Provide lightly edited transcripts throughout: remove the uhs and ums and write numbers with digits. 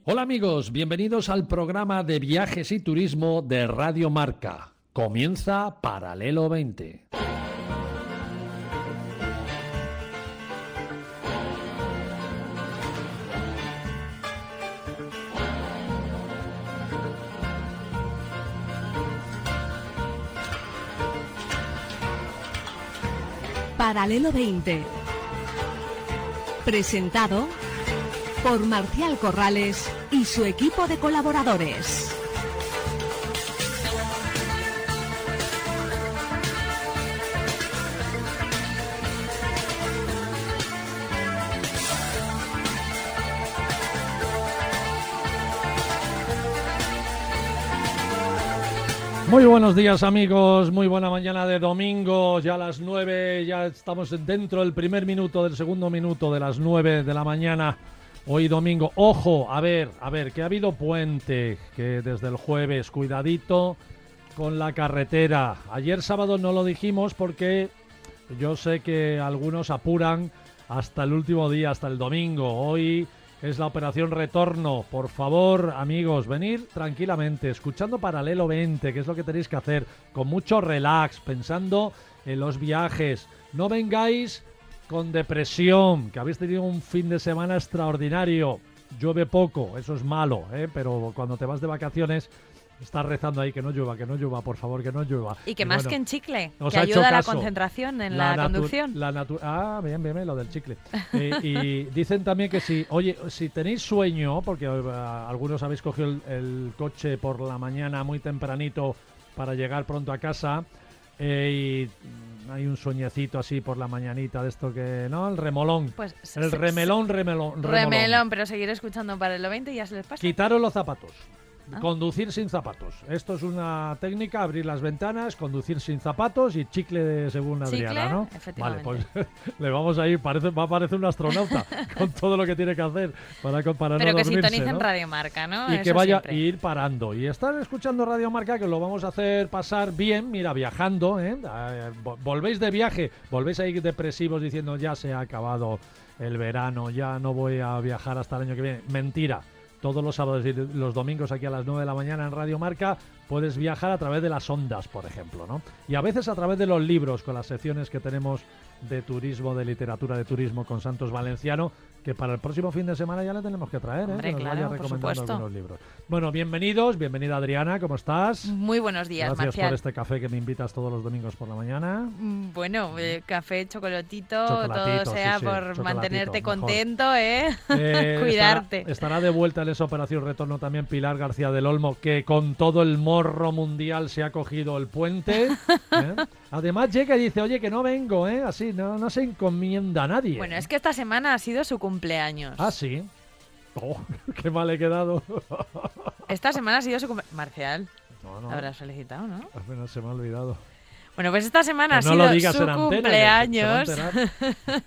Hola amigos, bienvenidos al programa de viajes y turismo de Radio Marca. Comienza Paralelo 20. Paralelo 20. Presentado por Marcial Corrales y su equipo de colaboradores. Muy buenos días amigos, muy buena mañana de domingo, ya a las 9, ya estamos dentro del primer minuto, del segundo minuto de las 9 de la mañana, hoy domingo. Ojo, a ver, que ha habido puente, que desde el jueves, cuidadito con la carretera. Ayer sábado no lo dijimos porque yo sé que algunos apuran hasta el último día, hasta el domingo. Hoy es la operación retorno. Por favor, amigos, venir tranquilamente, escuchando Paralelo 20, que es lo que tenéis que hacer, con mucho relax, pensando en los viajes. No vengáis con depresión, que habéis tenido un fin de semana extraordinario. Llueve poco, eso es malo, pero cuando te vas de vacaciones estás rezando ahí que no llueva, por favor, que no llueva. Y que más que en chicle, que ayuda a la concentración en la conducción. Bien, lo del chicle. Y dicen también que si tenéis sueño, porque algunos habéis cogido el coche por la mañana muy tempranito para llegar pronto a casa, y hay un sueñecito así por la mañanita de esto que, ¿no? El remolón. Pues el remelón. Remelón, pero seguir escuchando Paralelo 20 y ya se les pasa. Quitaros los zapatos. Conducir sin zapatos. Esto es una técnica, abrir las ventanas, conducir sin zapatos y chicle según Adriana, ¿no? Efectivamente. Vale, pues le vamos a ir, va a parecer un astronauta con todo lo que tiene que hacer para pero no que dormirse, sintonicen ¿no? Radio Marca, ¿no? Y Eso que vaya siempre. a ir parando. Y estar escuchando Radio Marca, que lo vamos a hacer pasar bien, mira, viajando, volvéis de viaje, volvéis a ir depresivos diciendo ya se ha acabado el verano, ya no voy a viajar hasta el año que viene. Mentira. Todos los sábados y los domingos aquí a las 9 de la mañana en Radio Marca puedes viajar a través de las ondas, por ejemplo, ¿no? Y a veces a través de los libros, con las secciones que tenemos de turismo, de literatura de turismo con Santos Valenciano, que para el próximo fin de semana ya le tenemos que traer, Hombre, que nos claro, vaya por recomendando supuesto. algunos libros. Bueno, bienvenida Adriana, ¿cómo estás? Muy buenos días, Gracias Marcial. por este café que me invitas todos los domingos por la mañana. Bueno, café, chocolatito, Chocolatito, todo sea sí, por chocolatito, mantenerte mejor. contento, cuidarte. Estará de vuelta en esa operación retorno también Pilar García del Olmo, que con todo el morro mundial se ha cogido el puente. Además llega y dice, oye, que no vengo, así, no se encomienda a nadie. Bueno, es que esta semana ha sido su cumpleaños. Ah, sí. Oh, qué mal he quedado. Esta semana ha sido su cumpleaños. Marcial, No. habrás felicitado, ¿no? Apenas se me ha olvidado. Bueno, pues esta semana Que ha no lo sido digas su en antena, cumpleaños. que se va a enterar.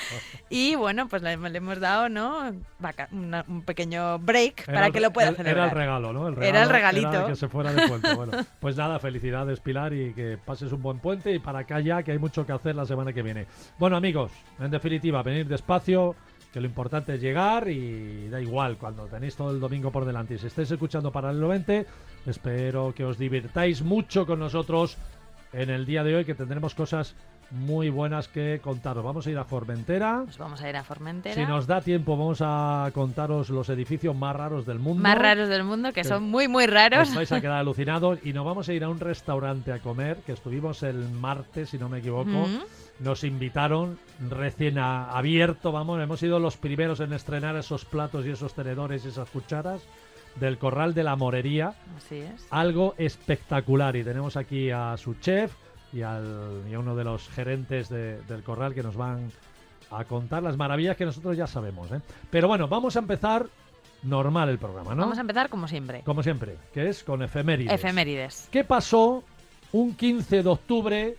Y bueno, pues le hemos dado, ¿no? Un pequeño break para que lo pueda celebrar. Era el regalo, ¿no? Era el regalito. Era que se fuera de puente. Bueno, pues nada, felicidades Pilar y que pases un buen puente y para acá ya, que hay mucho que hacer la semana que viene. Bueno, amigos, en definitiva, venir despacio, que lo importante es llegar y da igual, cuando tenéis todo el domingo por delante. Y si estáis escuchando Paralelo 20, espero que os divirtáis mucho con nosotros en el día de hoy, que tendremos cosas muy buenas que contaros. Vamos a ir a Formentera. Pues vamos a ir a Formentera. Si nos da tiempo, vamos a contaros los edificios más raros del mundo. Más raros del mundo, que son muy, muy raros. Os vais a quedar alucinados. Y nos vamos a ir a un restaurante a comer, que estuvimos el martes, si no me equivoco. Nos invitaron, recién abierto, vamos. Hemos sido los primeros en estrenar esos platos y esos tenedores y esas cucharas del Corral de la Morería. Así es. Algo espectacular. Y tenemos aquí a su chef y a uno de los gerentes del Corral, que nos van a contar las maravillas que nosotros ya sabemos, Pero bueno, vamos a empezar normal el programa, ¿no? Vamos a empezar como siempre. Como siempre, que es con efemérides. Efemérides. ¿Qué pasó un 15 de octubre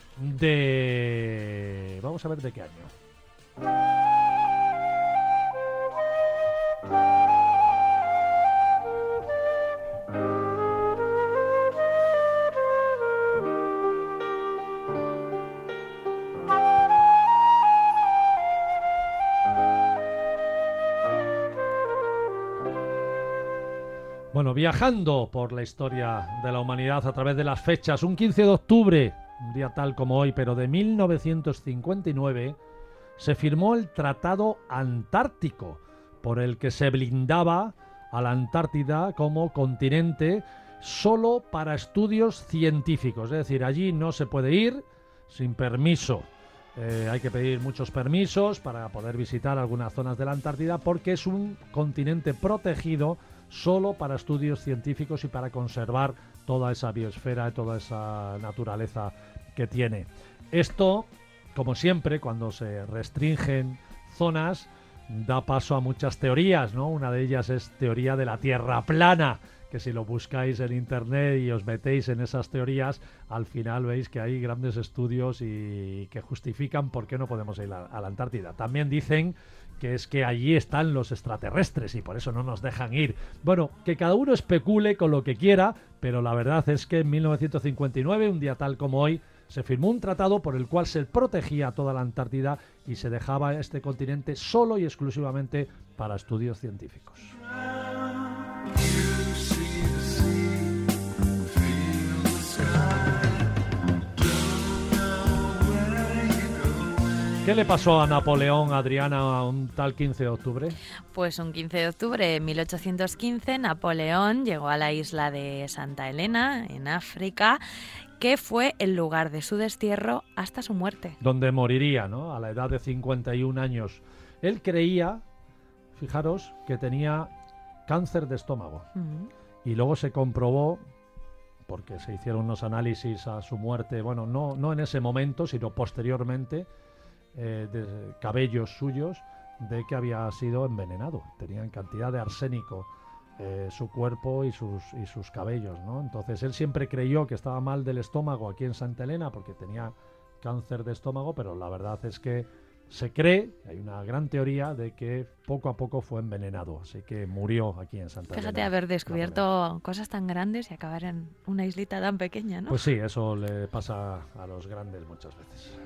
de... Vamos a ver de qué año. Bueno, viajando por la historia de la humanidad a través de las fechas, un 15 de octubre, un día tal como hoy, pero de 1959, se firmó el Tratado Antártico, por el que se blindaba a la Antártida como continente solo para estudios científicos. Es decir, allí no se puede ir sin permiso. Hay que pedir muchos permisos para poder visitar algunas zonas de la Antártida porque es un continente protegido solo para estudios científicos y para conservar toda esa biosfera y toda esa naturaleza que tiene. Esto, como siempre, cuando se restringen zonas, da paso a muchas teorías, ¿no? Una de ellas es teoría de la Tierra plana, que si lo buscáis en internet y os metéis en esas teorías, al final veis que hay grandes estudios y que justifican por qué no podemos ir a la Antártida. También dicen que es que allí están los extraterrestres y por eso no nos dejan ir. Bueno, que cada uno especule con lo que quiera, pero la verdad es que en 1959, un día tal como hoy, se firmó un tratado por el cual se protegía toda la Antártida y se dejaba este continente solo y exclusivamente para estudios científicos. ¿Qué le pasó a Napoleón, Adriana, un tal 15 de octubre? Pues un 15 de octubre de 1815, Napoleón llegó a la isla de Santa Elena, en África, que fue el lugar de su destierro hasta su muerte. Donde moriría, ¿no? A la edad de 51 años. Él creía, fijaros, que tenía cáncer de estómago. Y luego se comprobó, porque se hicieron unos análisis a su muerte, bueno, no en ese momento, sino posteriormente, de cabellos suyos, de que había sido envenenado. Tenían cantidad de arsénico su cuerpo y sus cabellos, ¿no? Entonces él siempre creyó que estaba mal del estómago aquí en Santa Elena porque tenía cáncer de estómago, pero la verdad es que se cree, hay una gran teoría de que poco a poco fue envenenado, así que murió aquí en Santa Elena. Fíjate haber descubierto cosas tan grandes y acabar en una islita tan pequeña, ¿no? Pues sí, eso le pasa a los grandes muchas veces.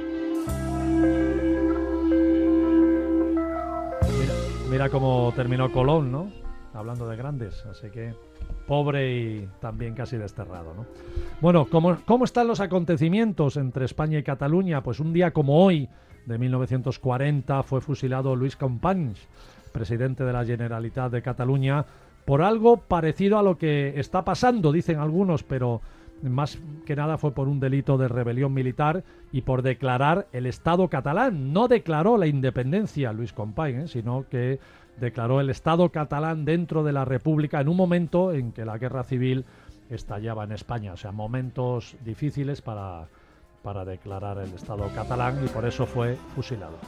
Mira cómo terminó Colón, ¿no? Hablando de grandes, así que pobre y también casi desterrado, ¿no? Bueno, ¿cómo están los acontecimientos entre España y Cataluña? Pues un día como hoy, de 1940, fue fusilado Luis Companys, presidente de la Generalitat de Cataluña, por algo parecido a lo que está pasando, dicen algunos, pero más que nada fue por un delito de rebelión militar y por declarar el Estado catalán. No declaró la independencia Luis Companys, sino que declaró el Estado catalán dentro de la República en un momento en que la guerra civil estallaba en España. O sea, momentos difíciles para declarar el Estado catalán y por eso fue fusilado.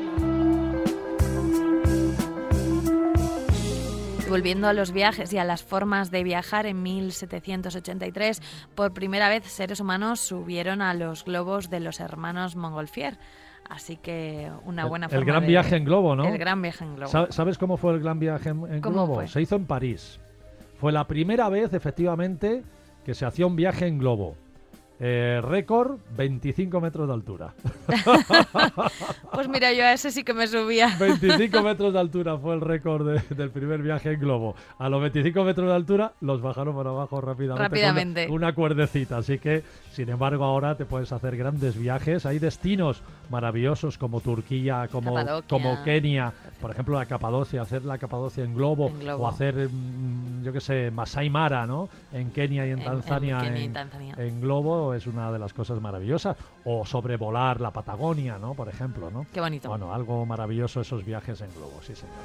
Volviendo a los viajes y a las formas de viajar, en 1783, por primera vez seres humanos subieron a los globos de los hermanos Montgolfier. Así que una buena forma. El gran viaje en globo, ¿no? El gran viaje en globo. ¿Sabes cómo fue el gran viaje en globo? Fue? Se hizo en París. Fue la primera vez, efectivamente, que se hacía un viaje en globo. Récord, 25 metros de altura. Pues mira, yo a ese sí que me subía. 25 metros de altura fue el récord del primer viaje en globo. A los 25 metros de altura los bajaron para abajo rápidamente. Con una cuerdecita. Así que, sin embargo, ahora te puedes hacer grandes viajes. Hay destinos maravillosos como Turquía, como Kenia. Por ejemplo, la Capadocia. Hacer la Capadocia en globo. O hacer, yo qué sé, Masai Mara, ¿no? En Kenia y en Tanzania. En globo es una de las cosas maravillosas. O sobrevolar la Patagonia, ¿no? Por ejemplo, ¿no? Qué bonito. Bueno, algo maravilloso esos viajes en globo, sí señor.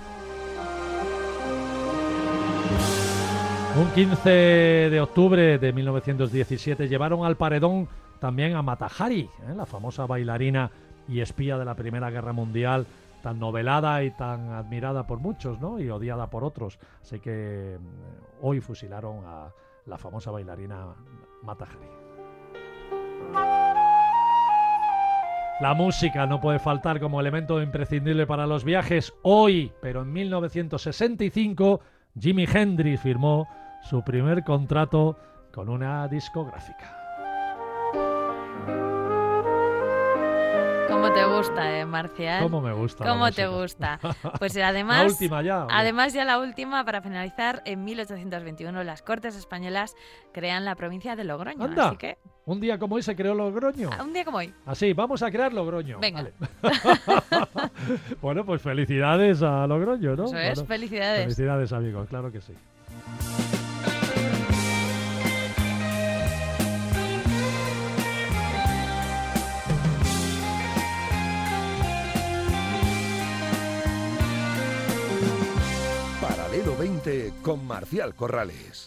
Un 15 de octubre de 1917 llevaron al paredón también a Mata Hari, la famosa bailarina y espía de la Primera Guerra Mundial, tan novelada y tan admirada por muchos, ¿no? Y odiada por otros. Así que hoy fusilaron a la famosa bailarina Mata Hari. La música no puede faltar como elemento imprescindible para los viajes hoy, pero en 1965 Jimi Hendrix firmó su primer contrato con una discográfica. Como ¿Cómo te gusta, Marcial? ¿Cómo me gusta? ¿Cómo te gusta? Pues además, la última ya. Además, ya la última, para finalizar, en 1821 las Cortes Españolas crean la provincia de Logroño. ¡Anda! Así que, Un día como hoy se creó Logroño. un día como hoy. Así, vamos a crear Logroño. Venga. Vale. Bueno, pues felicidades a Logroño, ¿no? Eso es, Bueno, felicidades. felicidades, amigos, claro que sí. Paralelo 20 con Marcial Corrales.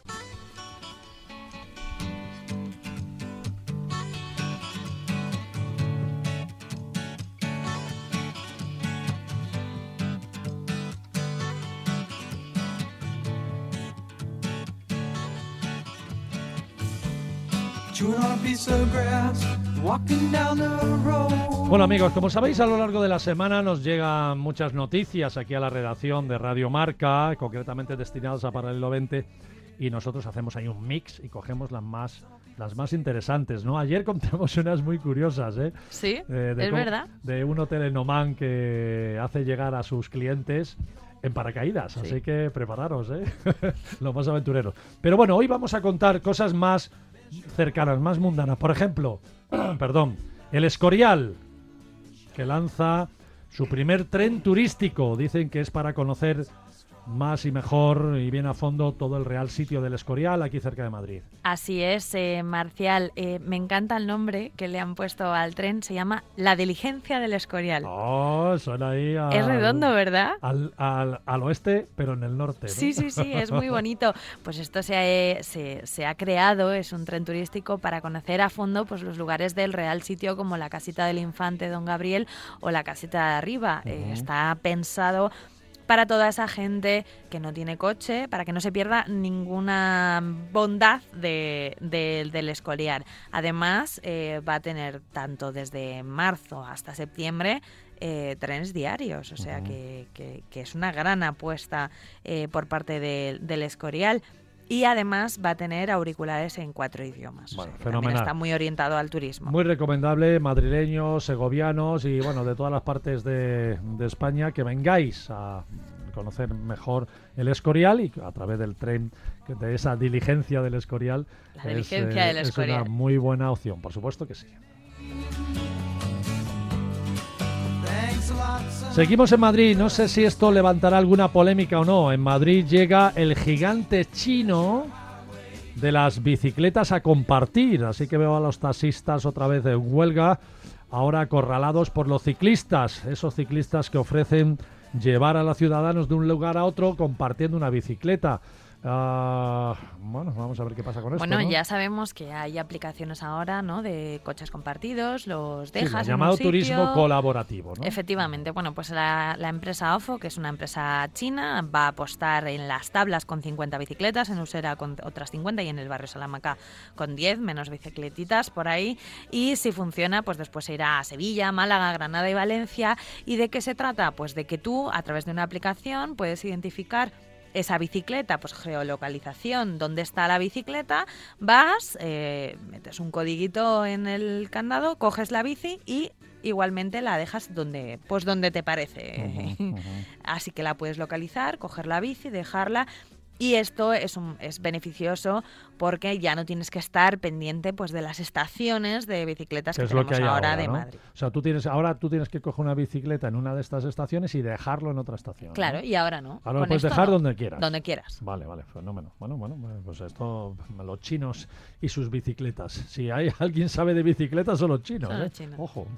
Bueno, amigos, como sabéis, a lo largo de la semana nos llegan muchas noticias aquí a la redacción de Radio Marca, concretamente destinadas a Paralelo 20, y nosotros hacemos ahí un mix y cogemos las más interesantes, ¿no? Ayer contamos unas muy curiosas, ¿eh? Sí, es verdad. De un hotel en Oman que hace llegar a sus clientes en paracaídas, Sí. así que prepararos, ¿eh? Los más aventureros. Pero bueno, hoy vamos a contar cosas más cercanas, más mundanas. Por ejemplo, perdón, el Escorial, que lanza su primer tren turístico. Dicen que es para conocer más y mejor y bien a fondo todo el Real Sitio del Escorial, aquí cerca de Madrid. Así es, Marcial. Me encanta el nombre que le han puesto al tren. Se llama La Diligencia del Escorial. Oh, suena ahí Es redondo, ¿verdad? al oeste, pero en el norte, ¿no? Sí, es muy bonito. Pues esto se ha creado, es un tren turístico para conocer a fondo pues los lugares del Real Sitio, como la casita del infante Don Gabriel o la casita de arriba. Está pensado para toda esa gente que no tiene coche, para que no se pierda ninguna bondad del Escorial. Además, va a tener tanto desde marzo hasta septiembre trenes diarios, o sea que es una gran apuesta por parte del Escorial. Y además va a tener auriculares en 4 idiomas. Bueno, o sea, fenomenal. también está muy orientado al turismo. Muy recomendable, madrileños, segovianos y bueno, de todas las partes de España, que vengáis a conocer mejor el Escorial y a través del tren, de esa diligencia del Escorial. La diligencia del Escorial. Es una muy buena opción, por supuesto que sí. Seguimos en Madrid, no sé si esto levantará alguna polémica o no. En Madrid llega el gigante chino de las bicicletas a compartir, así que veo a los taxistas otra vez en huelga, ahora acorralados por los ciclistas, esos ciclistas que ofrecen llevar a los ciudadanos de un lugar a otro compartiendo una bicicleta. Bueno, vamos a ver qué pasa con esto. Bueno, ¿no? ya sabemos que hay aplicaciones ahora, ¿no?, de coches compartidos, los dejas Sí, en llamado un sitio. turismo colaborativo, ¿no? Efectivamente. Bueno, pues la empresa OFO, que es una empresa china, va a apostar en Las Tablas con 50 bicicletas, en Usera con otras 50 y en el barrio Salamanca con 10, menos bicicletitas por ahí. Y si funciona, pues después se irá a Sevilla, Málaga, Granada y Valencia. ¿Y de qué se trata? Pues de que tú, a través de una aplicación, puedes identificar esa bicicleta, pues geolocalización, dónde está la bicicleta, vas, metes un codiguito en el candado, coges la bici y igualmente la dejas donde te parece. Así que la puedes localizar, coger la bici, dejarla. Y esto es beneficioso porque ya no tienes que estar pendiente pues de las estaciones de bicicletas que es lo tenemos que hay ahora ahora, de ¿no? Madrid. O sea, tú tienes que coger una bicicleta en una de estas estaciones y dejarlo en otra estación. Claro, ¿no? y ahora no. Ahora lo Con puedes esto dejar no. donde quieras. Donde quieras. Vale, fenómeno. Bueno, pues esto, los chinos y sus bicicletas. Si hay alguien sabe de bicicletas, son los chinos. Son los chinos. Ojo.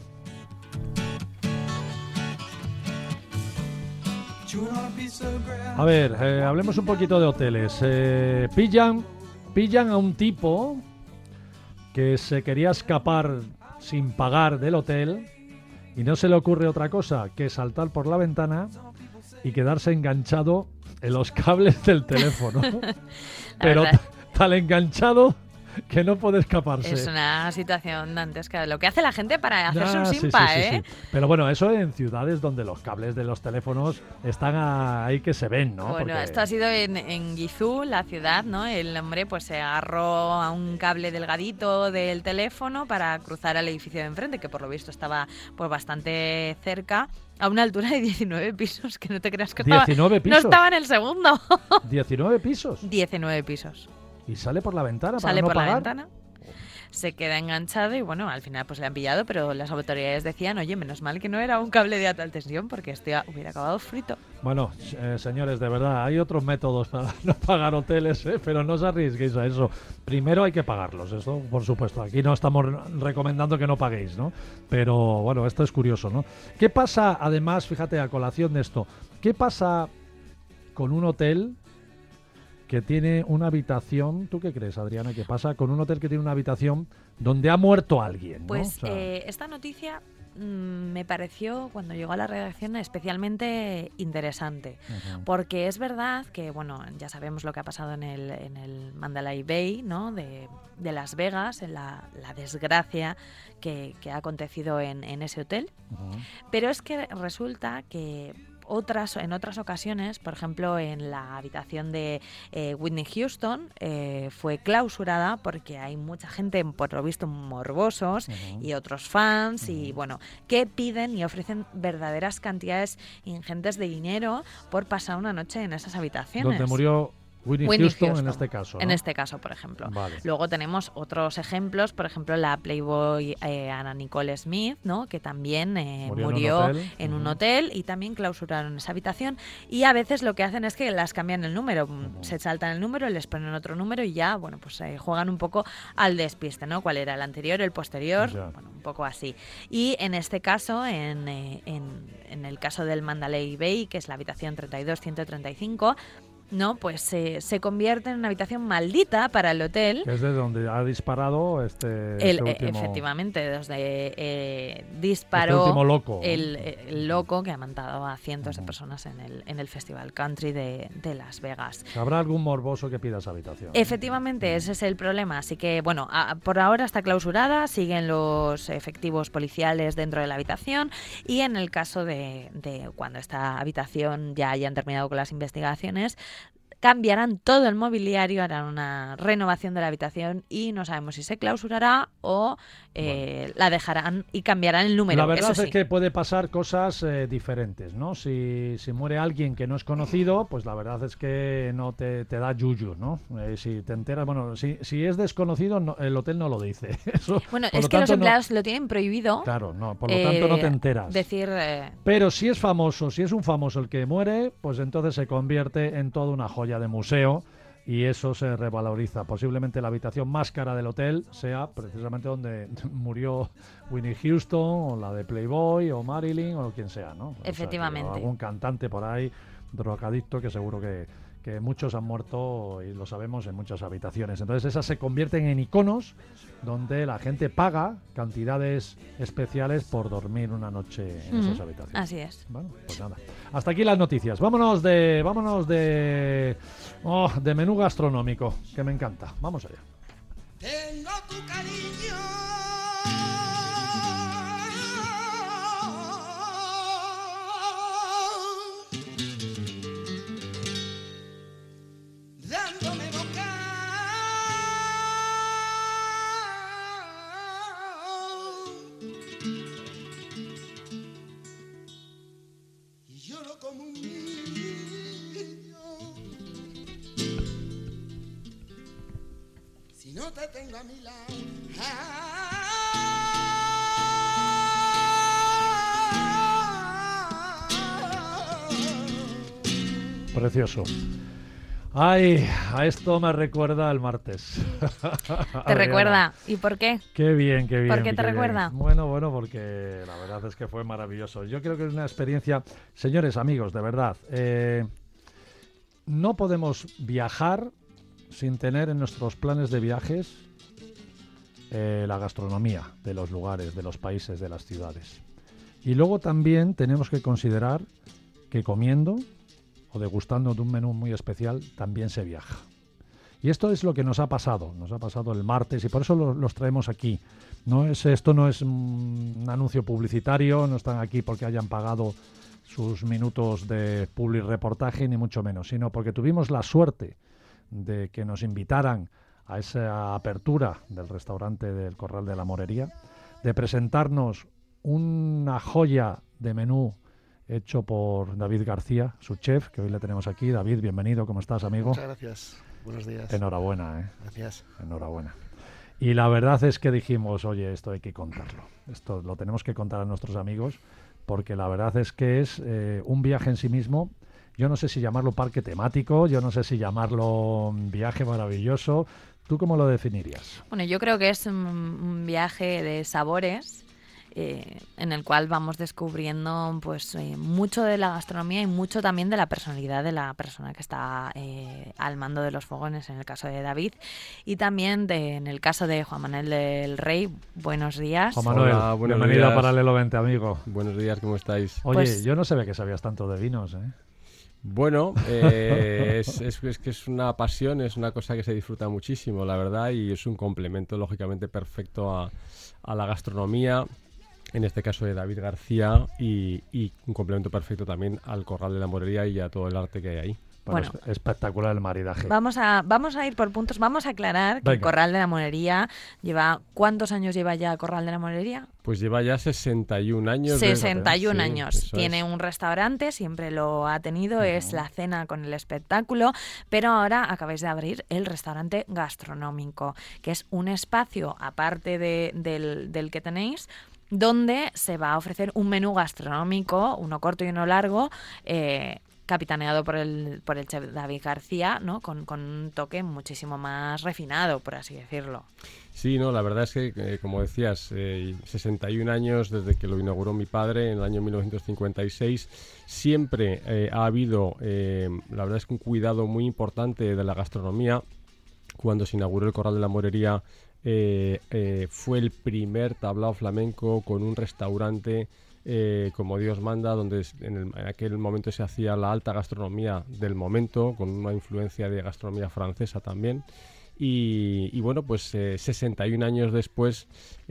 A ver, hablemos un poquito de hoteles. Pillan a un tipo que se quería escapar sin pagar del hotel y no se le ocurre otra cosa que saltar por la ventana y quedarse enganchado en los cables del teléfono. Pero verdad. tal enganchado que no puede escaparse. Es una situación dantesca. Lo que hace la gente para hacerse un Sí, simpa, sí, sí, ¿eh? sí. Pero bueno, eso en ciudades donde los cables de los teléfonos están ahí que se ven, ¿no? Bueno, Porque... esto ha sido en Guizhou, la ciudad, ¿no? El hombre pues se agarró a un cable delgadito del teléfono para cruzar al edificio de enfrente, que por lo visto estaba pues bastante cerca, a una altura de 19 pisos, que no te creas que 19 pisos. No estaba en el segundo. 19 pisos. 19 pisos. Y sale por la ventana para Sale no por pagar. la ventana, se queda enganchado y bueno, al final pues le han pillado, pero las autoridades decían, oye, menos mal que no era un cable de alta tensión porque este hubiera acabado frito. Bueno, señores, de verdad, hay otros métodos para no pagar hoteles, pero no os arriesguéis a eso. Primero hay que pagarlos, eso por supuesto. Aquí no estamos recomendando que no paguéis, ¿no? Pero bueno, esto es curioso, ¿no? ¿Qué pasa, además, fíjate, a colación de esto, qué pasa con un hotel que tiene una habitación? ¿Tú qué crees, Adriana? ¿Qué pasa con un hotel que tiene una habitación donde ha muerto alguien, ¿no? Pues O sea, esta noticia me pareció, cuando llegó a la redacción, especialmente interesante. Ujú. Porque es verdad que, bueno, ya sabemos lo que ha pasado en el Mandalay Bay, ¿no? De Las Vegas, en la desgracia que ha acontecido en ese hotel. Ujú. Pero es que resulta que en otras ocasiones, por ejemplo, en la habitación de Whitney Houston, fue clausurada porque hay mucha gente, por lo visto, morbosos Ujú. y otros fans y, bueno, que piden y ofrecen verdaderas cantidades ingentes de dinero por pasar una noche en esas habitaciones. Donde murió Whitney Houston en este caso, ¿no? En este caso, por ejemplo. Vale. Luego tenemos otros ejemplos, por ejemplo, la Playboy Anna Nicole Smith, ¿no? Que también murió en un hotel y también clausuraron esa habitación. Y a veces lo que hacen es que las cambian el número. Se saltan el número, les ponen otro número y ya, bueno, pues juegan un poco al despiste, ¿no? ¿Cuál era el anterior, el posterior? Ya. Bueno, un poco así. Y en este caso, en el caso del Mandalay Bay, que es la habitación 32-135, no, pues se convierte en una habitación maldita para el hotel. Que es de donde ha disparado este último... Efectivamente, desde este disparó último loco. el loco que ha matado a cientos de personas en el Festival Country de Las Vegas. ¿Habrá algún morboso que pida esa habitación? Efectivamente, ese es el problema. Así que, bueno, por ahora está clausurada, siguen los efectivos policiales dentro de la habitación y en el caso de cuando esta habitación ya hayan terminado con las investigaciones, cambiarán todo el mobiliario, harán una renovación de la habitación y no sabemos si se clausurará o la dejarán y cambiarán el número. La verdad eso sí. es que puede pasar cosas diferentes, ¿no? Si muere alguien que no es conocido, pues la verdad es que no te da yuyu, ¿no? Si te enteras, bueno, si es desconocido, el hotel no lo dice. Eso, Bueno, por es lo que los tanto, empleados lo tienen prohibido. Claro, no, por lo tanto no te enteras. Decir... Pero si es famoso, si es un famoso el que muere, pues entonces se convierte en toda una joya de museo y eso se revaloriza. Posiblemente la habitación más cara del hotel sea precisamente donde murió Whitney Houston, o la de Playboy, o Marilyn, o quien sea, ¿no? Efectivamente. O algún cantante por ahí, drogadicto, que seguro que muchos han muerto, y lo sabemos, en muchas habitaciones. Entonces esas se convierten en iconos donde la gente paga cantidades especiales por dormir una noche en esas habitaciones. Así es. Bueno, pues nada. Hasta aquí las noticias. Vámonos de menú gastronómico, que me encanta. Vamos allá. Tengo tu cariño. Dándome boca. Y lloro como un niño. Si no te tengo a mi lado. Precioso. Ay, a esto me recuerda al martes. ¿Te recuerda? ¿Y por qué? Qué bien, qué bien. ¿Por qué te bien. recuerda? Bueno, porque la verdad es que fue maravilloso. Yo creo que es una experiencia... Señores, amigos, de verdad, no podemos viajar sin tener en nuestros planes de viajes la gastronomía de los lugares, de los países, de las ciudades. Y luego también tenemos que considerar que comiendo o degustando de un menú muy especial también se viaja. Y esto es lo que nos ha pasado el martes y por eso los traemos aquí. Esto no es un anuncio publicitario, no están aquí porque hayan pagado sus minutos de public reportaje, ni mucho menos, sino porque tuvimos la suerte de que nos invitaran a esa apertura del restaurante del Corral de la Morería, de presentarnos una joya de menú hecho por David García, su chef, que hoy le tenemos aquí. David, bienvenido, ¿cómo estás, amigo? Muchas gracias, buenos días. Enhorabuena, Gracias. Enhorabuena. Y la verdad es que dijimos, oye, esto hay que contarlo, esto lo tenemos que contar a nuestros amigos, porque la verdad es que es un viaje en sí mismo. Yo no sé si llamarlo parque temático, yo no sé si llamarlo viaje maravilloso. ¿Tú cómo lo definirías? Bueno, yo creo que es un viaje de sabores en el cual vamos descubriendo pues mucho de la gastronomía y mucho también de la personalidad de la persona que está al mando de los fogones, en el caso de David, y también en el caso de Juan Manuel del Rey. Buenos días. Juan Manuel, hola, bienvenido días. a Paralelo 20, amigo. Buenos días, ¿cómo estáis? Oye, Pues, yo no sabía que sabías tanto de vinos, ¿eh? Bueno, es que es una pasión, es una cosa que se disfruta muchísimo, la verdad, y es un complemento lógicamente perfecto a la gastronomía, en este caso de David García, y un complemento perfecto también al Corral de la Morería y a todo el arte que hay ahí. Bueno, espectacular el maridaje. Vamos a ir por puntos. Vamos a aclarar que el Venga. Corral de la Morería lleva... ¿Cuántos años lleva ya Corral de la Morería? Pues lleva ya 61 años. 61 Sí, años. eso Tiene es. un restaurante, siempre lo ha tenido, es la cena con el espectáculo, pero ahora acabáis de abrir el restaurante gastronómico, que es un espacio aparte del que tenéis, donde se va a ofrecer un menú gastronómico, uno corto y uno largo, capitaneado por el chef David García, ¿no? Con un toque muchísimo más refinado, por así decirlo. Sí, no, la verdad es que, como decías, 61 años desde que lo inauguró mi padre en el año 1956, siempre ha habido, la verdad es que un cuidado muy importante de la gastronomía. Cuando se inauguró el Corral de la Morería, fue el primer tablao flamenco con un restaurante como Dios manda, donde en aquel momento se hacía la alta gastronomía del momento, con una influencia de gastronomía francesa también. Y bueno, pues 61 años después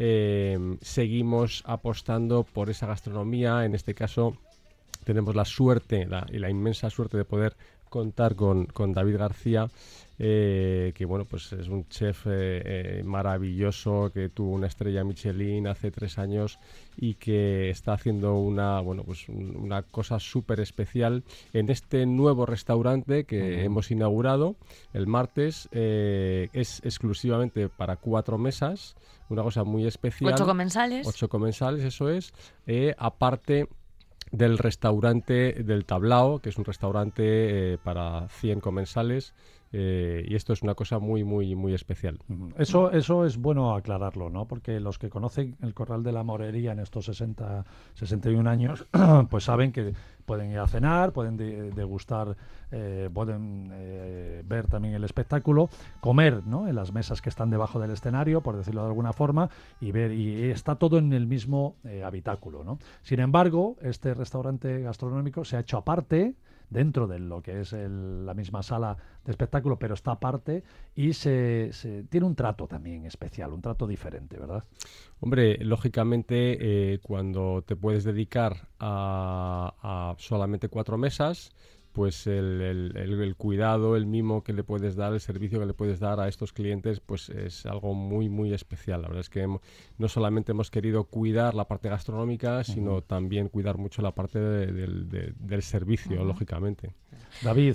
seguimos apostando por esa gastronomía. En este caso tenemos la suerte y la inmensa suerte de poder contar con David García, que bueno, pues es un chef maravilloso, que tuvo una estrella Michelin hace 3 años y que está haciendo una cosa súper especial en este nuevo restaurante que hemos inaugurado el martes. Es exclusivamente para 4 mesas, una cosa muy especial. 8 comensales. 8 comensales, eso es. Aparte del restaurante del Tablao, que es un restaurante para 100 comensales, y esto es una cosa muy, muy, muy especial. Eso es bueno aclararlo, ¿no? Porque los que conocen el Corral de la Morería en estos 61 años, pues saben que pueden ir a cenar, pueden degustar, pueden ver también el espectáculo, comer, ¿no? En las mesas que están debajo del escenario, por decirlo de alguna forma, y ver, y está todo en el mismo habitáculo, ¿no? Sin embargo, este restaurante gastronómico se ha hecho aparte, dentro de lo que es la misma sala de espectáculo, pero está aparte y tiene un trato también especial, un trato diferente, ¿verdad? Hombre, lógicamente, cuando te puedes dedicar a solamente 4 mesas, pues el cuidado, el mimo que le puedes dar, el servicio que le puedes dar a estos clientes, pues es algo muy, muy especial. La verdad es que no solamente hemos querido cuidar la parte gastronómica, sino también cuidar mucho la parte del servicio, lógicamente. David,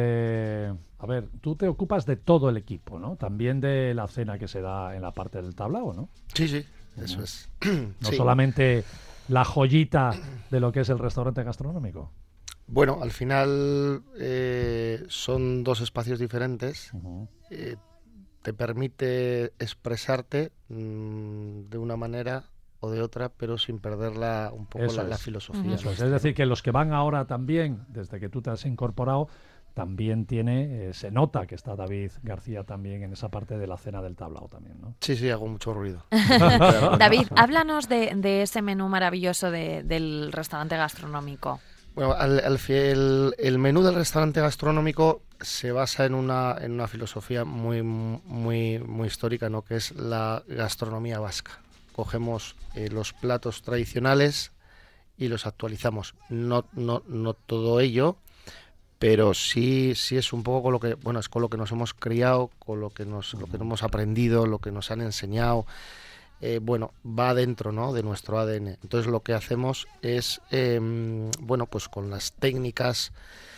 a ver, tú te ocupas de todo el equipo, ¿no? También de la cena que se da en la parte del tablao, ¿no? Sí, sí, eso es. No Sí. solamente la joyita de lo que es el restaurante gastronómico. Bueno, al final son 2 espacios diferentes. Te permite expresarte de una manera o de otra, pero sin perder un poco Eso la es. filosofía. Eso es decir, que los que van ahora también, desde que tú te has incorporado, también se nota que está David García también en esa parte de la cena del tablao también, ¿no? Sí, sí, hago mucho ruido. David, háblanos de ese menú maravilloso del restaurante gastronómico. Bueno, el menú del restaurante gastronómico se basa en una filosofía muy histórica, ¿no? Que es la gastronomía vasca. Cogemos los platos tradicionales y los actualizamos. No todo ello, pero sí es un poco con lo que, bueno, es con lo que nos hemos criado, con lo que hemos aprendido, lo que nos han enseñado. Bueno, va dentro, ¿no?, de nuestro ADN. Entonces lo que hacemos es, bueno, pues con las técnicas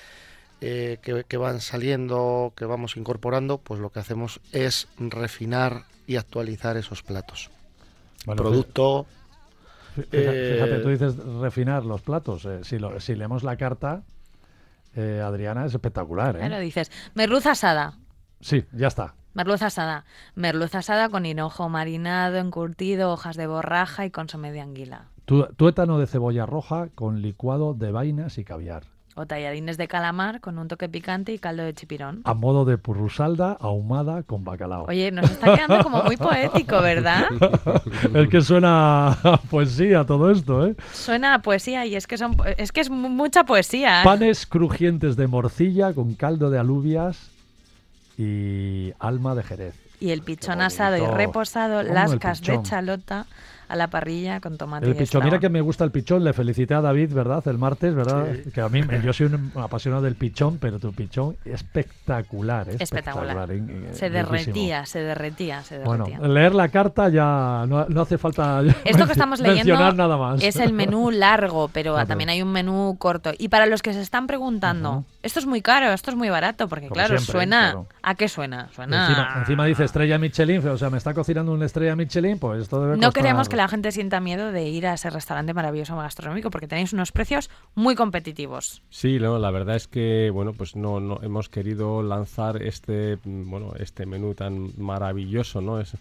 que van saliendo, que vamos incorporando, pues lo que hacemos es refinar y actualizar esos platos. Bueno, Producto... Fíjate, tú dices refinar los platos. Si leemos la carta, Adriana, es espectacular, ¿eh? Claro, dices, merluza asada. Sí, ya está. Merluza asada con hinojo marinado, encurtido, hojas de borraja y consomé de anguila. Tuétano de cebolla roja con licuado de vainas y caviar. O tallarines de calamar con un toque picante y caldo de chipirón. A modo de purrusalda ahumada con bacalao. Oye, nos está quedando como muy poético, ¿verdad? Es que suena a poesía todo esto, ¿eh? Suena a poesía y es que es mucha poesía, ¿eh? Panes crujientes de morcilla con caldo de alubias y alma de Jerez. Y el pichón asado y reposado, ¿Cómo lascas el pichón? de chalota a la parrilla con tomate El y pichón, eslava. mira que me gusta el pichón, le felicité a David, ¿verdad? El martes, ¿verdad? Sí. Que a mí, yo soy un apasionado del pichón, pero tu pichón espectacular, Espectacular. riquísimo. Se derretía. Bueno, leer la carta ya no hace falta Esto que estamos leyendo mencionar nada más. es el menú largo, pero Claro. también hay un menú corto. Y para los que se están preguntando, Ujú. esto es muy caro, esto es muy barato, porque Como claro, siempre, suena... claro. ¿A qué suena? Suena... Encima dice estrella Michelin, o sea, me está cocinando una estrella Michelin, pues esto debe No costar... queremos que la gente sienta miedo de ir a ese restaurante maravilloso gastronómico, porque tenéis unos precios muy competitivos. Sí, no, la verdad es que bueno, pues no hemos querido lanzar este menú tan maravilloso, ¿no? Es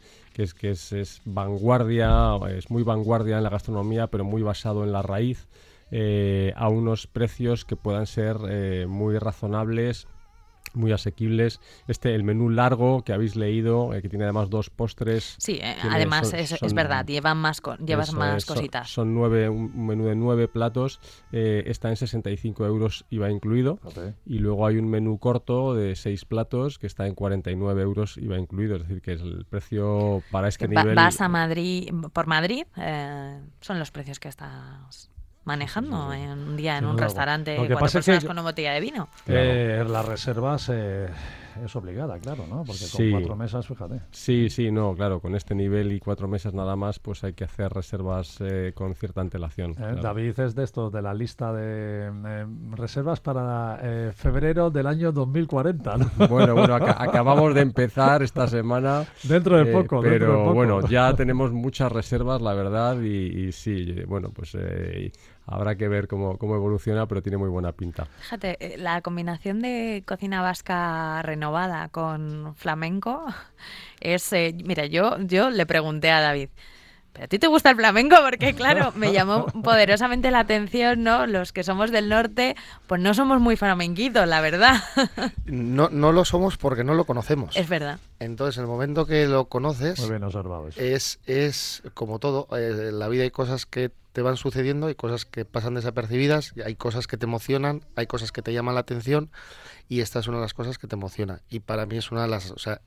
vanguardia, es muy vanguardia en la gastronomía, pero muy basado en la raíz, a unos precios que puedan ser muy razonables, muy asequibles. El menú largo que habéis leído, que tiene además 2 postres. Sí, además es verdad, llevas más cositas. Son un menú de 9 platos, está en 65 euros IVA incluido. Fíjate. Y luego hay un menú corto de 6 platos que está en 49 euros IVA incluido. Es decir, que es el precio para este nivel. Vas a Madrid, por Madrid, son los precios que estás manejando en un día en Sin un duda. restaurante, Lo que 4 pasa es personas que- con una botella de vino. Las reservas es obligada, claro, ¿no? Porque con Sí. 4 mesas, fíjate. Sí, no, claro, con este nivel y 4 mesas nada más, pues hay que hacer reservas con cierta antelación. Claro. David es de estos, de la lista de reservas para febrero del año 2040, ¿no? Bueno, acabamos de empezar esta semana. Dentro de poco, pero dentro de poco. bueno, ya tenemos muchas reservas, la verdad, y sí, bueno, pues habrá que ver cómo evoluciona, pero tiene muy buena pinta. Fíjate, la combinación de cocina vasca renovada con flamenco es... mira, yo le pregunté a David, ¿pero a ti te gusta el flamenco? Porque claro, me llamó poderosamente la atención, ¿no? Los que somos del norte, pues no somos muy flamenquitos, la verdad. No lo somos porque no lo conocemos. Es verdad. Entonces, en el momento que lo conoces, Muy bien observado eso. es como todo. En la vida hay cosas que te van sucediendo, hay cosas que pasan desapercibidas, hay cosas que te emocionan, hay cosas que te llaman la atención, y esta es una de las cosas que te emociona. Y para mí es una de las, o sea,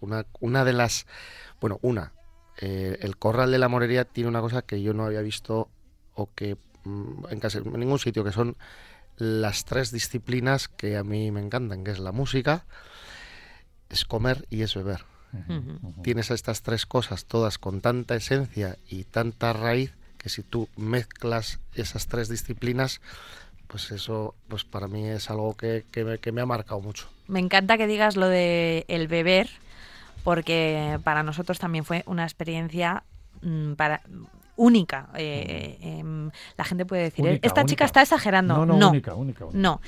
el Corral de la Morería tiene una cosa que yo no había visto o que en ningún sitio, que son las 3 disciplinas que a mí me encantan, que es la música, es comer y es beber. Tienes estas 3 cosas todas con tanta esencia y tanta raíz, que si tú mezclas esas 3 disciplinas, pues eso, pues para mí es algo que me ha marcado mucho. Me encanta que digas lo de el beber, porque para nosotros también fue una experiencia única. La gente puede decir, Única, esta única. chica está exagerando. No, única. No.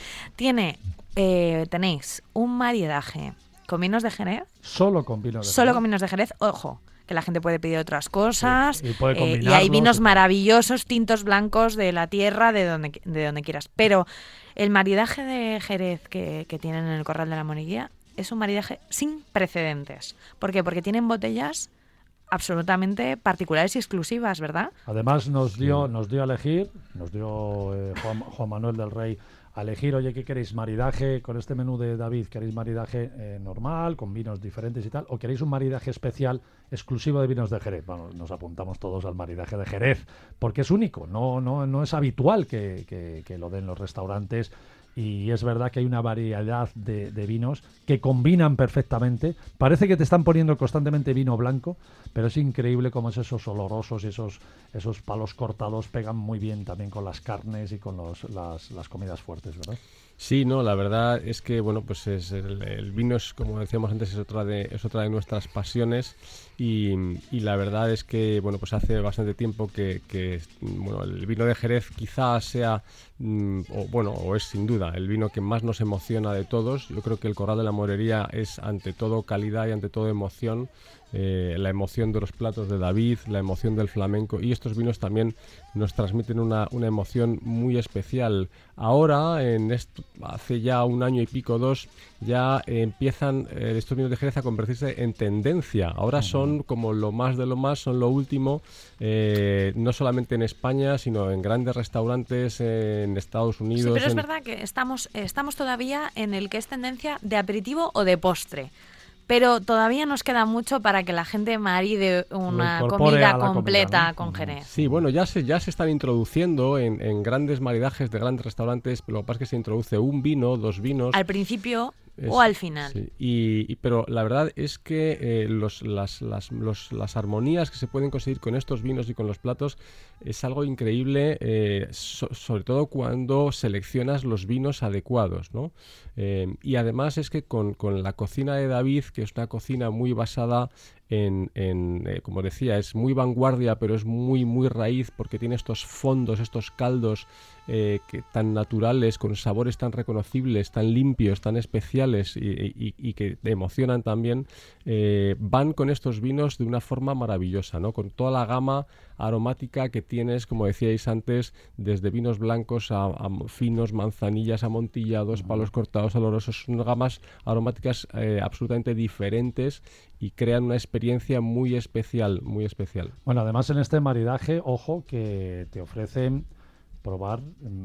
Tenéis un maridaje con vinos de Jerez, Solo con vino de solo Jerez. con vinos de Jerez, ojo, que la gente puede pedir otras cosas, Sí, y puede y hay combinarlos vinos y tal. maravillosos, tintos blancos de la tierra, de donde quieras. Pero el maridaje de Jerez que tienen en el Corral de la Morería es un maridaje sin precedentes. ¿Por qué? Porque tienen botellas absolutamente particulares y exclusivas, ¿verdad? Además nos dio a elegir, nos dio Juan Manuel del Rey a elegir, oye, ¿qué queréis? ¿Maridaje con este menú de David? ¿Queréis maridaje normal, con vinos diferentes y tal? ¿O queréis un maridaje especial exclusivo de vinos de Jerez? Bueno, nos apuntamos todos al maridaje de Jerez, porque es único, no es habitual que lo den los restaurantes. Y es verdad que hay una variedad de vinos que combinan perfectamente. Parece que te están poniendo constantemente vino blanco, pero es increíble cómo esos olorosos y esos palos cortados pegan muy bien también con las carnes y con las comidas fuertes, ¿verdad? Sí, no, la verdad es que bueno, pues el vino es, como decíamos antes, es otra de nuestras pasiones y la verdad es que bueno, pues hace bastante tiempo que bueno, el vino de Jerez quizás sea o es sin duda el vino que más nos emociona de todos. Yo creo que el Corral de la Morería es ante todo calidad y ante todo emoción. La emoción de los platos de David, la emoción del flamenco, y estos vinos también nos transmiten una emoción muy especial. Ahora, hace ya un año y pico, 2, ya empiezan estos vinos de Jerez a convertirse en tendencia. Ahora son como lo más de lo más, son lo último, no solamente en España, sino en grandes restaurantes en Estados Unidos. Sí, pero es verdad que estamos todavía en el que es tendencia de aperitivo o de postre. Pero todavía nos queda mucho para que la gente maride una comida completa, ¿no? Con Jerez. Sí, bueno, ya se están introduciendo en grandes maridajes de grandes restaurantes, pero lo que pasa es que se introduce un vino, 2 vinos. Al principio o al final. Sí. Pero la verdad es que las armonías que se pueden conseguir con estos vinos y con los platos es algo increíble, sobre todo cuando seleccionas los vinos adecuados, ¿no? Y además es que con la cocina de David, que es una cocina muy basada como decía, es muy vanguardia, pero es muy, muy raíz, porque tiene estos fondos, estos caldos tan naturales, con sabores tan reconocibles, tan limpios, tan especiales y que te emocionan también. Van con estos vinos de una forma maravillosa, ¿no? Con toda la gama aromática que tienes, como decíais antes, desde vinos blancos a finos, manzanillas, amontillados, palos cortados, olorosos. Son gamas aromáticas absolutamente diferentes y crean una experiencia muy especial, muy especial. Bueno, además en este maridaje, ojo, que te ofrecen probar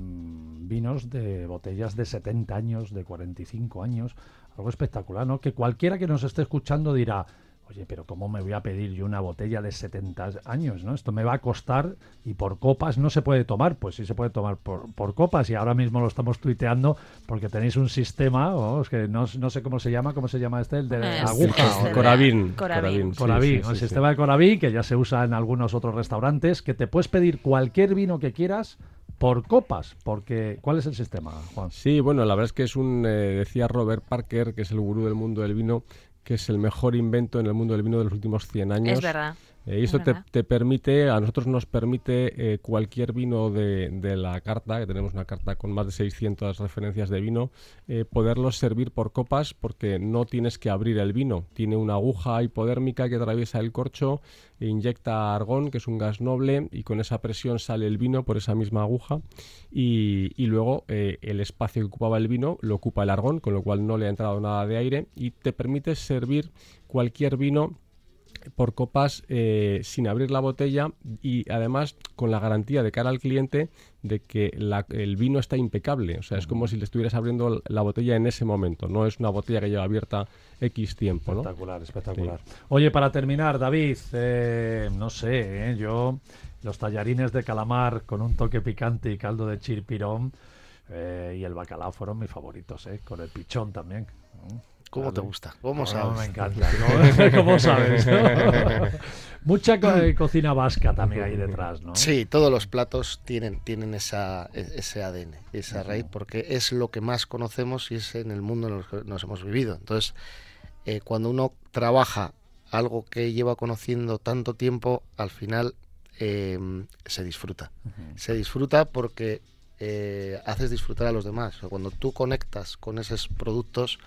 vinos de botellas de 70 años, de 45 años, algo espectacular, ¿no? Que cualquiera que nos esté escuchando dirá, oye, pero ¿cómo me voy a pedir yo una botella de 70 años, ¿no? Esto me va a costar y por copas no se puede tomar. Pues sí se puede tomar por copas y ahora mismo lo estamos tuiteando porque tenéis un sistema, es que no sé cómo se llama el de aguja. Coravin. Coravin, el sistema de Coravin, que ya se usa en algunos otros restaurantes, que te puedes pedir cualquier vino que quieras por copas, porque ¿cuál es el sistema, Juan? Sí, bueno, la verdad es que es decía Robert Parker, que es el gurú del mundo del vino, que es el mejor invento en el mundo del vino de los últimos 100 años. Es verdad. Y esto te permite, a nosotros nos permite cualquier vino de la carta, que tenemos una carta con más de 600 referencias de vino, poderlos servir por copas, porque no tienes que abrir el vino. Tiene una aguja hipodérmica que atraviesa el corcho, e inyecta argón, que es un gas noble, y con esa presión sale el vino por esa misma aguja, y luego el espacio que ocupaba el vino lo ocupa el argón, con lo cual no le ha entrado nada de aire, y te permite servir cualquier vino por copas sin abrir la botella, y además con la garantía de cara al cliente de que el vino está impecable. O sea, es como si le estuvieras abriendo la botella en ese momento, no es una botella que lleva abierta X tiempo, ¿no? Espectacular. Sí. Oye, para terminar, David, no sé, yo los tallarines de calamar con un toque picante y caldo de chirpirón y el bacalao fueron mis favoritos, con el pichón también. ¿Cómo te gusta? ¿Cómo sabes? Me encanta. ¿Cómo sabes? Mucha cocina vasca también ahí detrás, ¿no? Sí, todos los platos tienen ese ADN, esa raíz, porque es lo que más conocemos y es en el mundo en el que nos hemos vivido. Entonces, cuando uno trabaja algo que lleva conociendo tanto tiempo, al final se disfruta. Se disfruta porque haces disfrutar a los demás. O sea, cuando tú conectas con esos productos,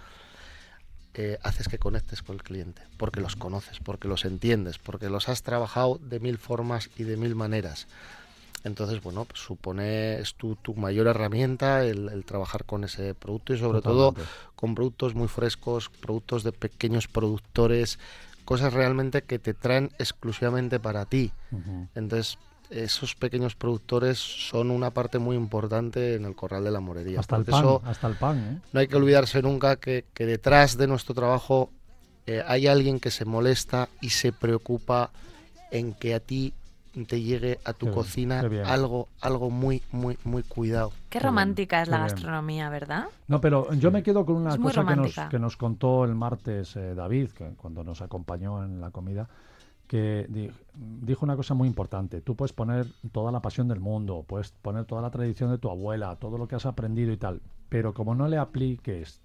haces que conectes con el cliente, porque los conoces, porque los entiendes, porque los has trabajado de 1000 formas y de 1000 maneras. Entonces, bueno, pues supone es tu mayor herramienta el trabajar con ese producto, y sobre todo con productos muy frescos, productos de pequeños productores, cosas realmente que te traen exclusivamente para ti. Entonces, esos pequeños productores son una parte muy importante en el Corral de la Morería. Hasta el Por pan, eso hasta el pan, ¿eh? no hay que olvidarse nunca que detrás de nuestro trabajo hay alguien que se molesta y se preocupa en que a ti te llegue a tu Qué cocina bien. algo muy cuidado. Qué Qué romántica bien, es la qué bien. gastronomía, ¿verdad? No, pero yo me quedo con una Es muy cosa romántica. que nos contó el martes David, cuando nos acompañó en la comida, que dijo una cosa muy importante. Tú puedes poner toda la pasión del mundo, puedes poner toda la tradición de tu abuela, todo lo que has aprendido y tal, pero como no le apliques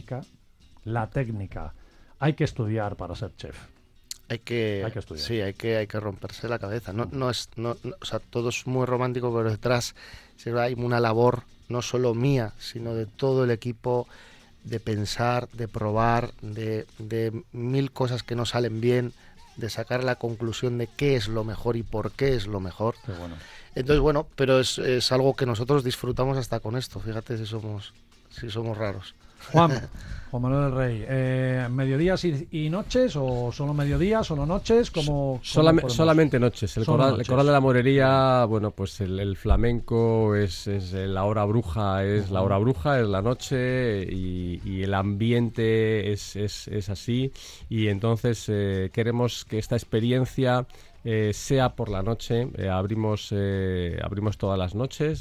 la técnica, hay que estudiar para ser chef. Hay que estudiar. Sí, hay que romperse la cabeza. O sea, todo es muy romántico, pero detrás hay una labor no solo mía, sino de todo el equipo, de pensar, de probar, de 1000 cosas que no salen bien, de sacar la conclusión de qué es lo mejor y por qué es lo mejor. Qué bueno. Entonces, bueno, pero es algo que nosotros disfrutamos hasta con esto. Fíjate si somos raros. Juan Manuel del Rey, ¿mediodías y noches o solo mediodías, solo noches? ¿Cómo podemos? Solamente noches. El Solo Corral, noches. el Corral de la Morería, bueno, pues el flamenco es la hora bruja, es la hora bruja, es la noche y el ambiente es así. Y entonces queremos que esta experiencia sea por la noche. Abrimos todas las noches.